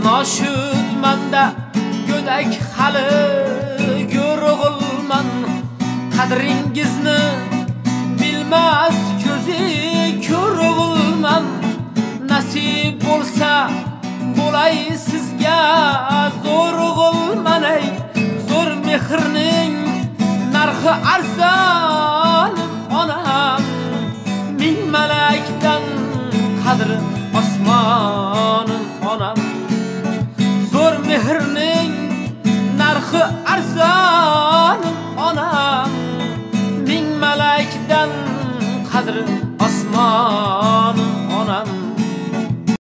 noshudmanda go'dak hali yo'rg'ilman qadringizni bilmas ko'zi ko'rg'ilman nasib bo'lsa bo'lay sizga zo'rg'ilman ey zo'r mehrning narxi arzon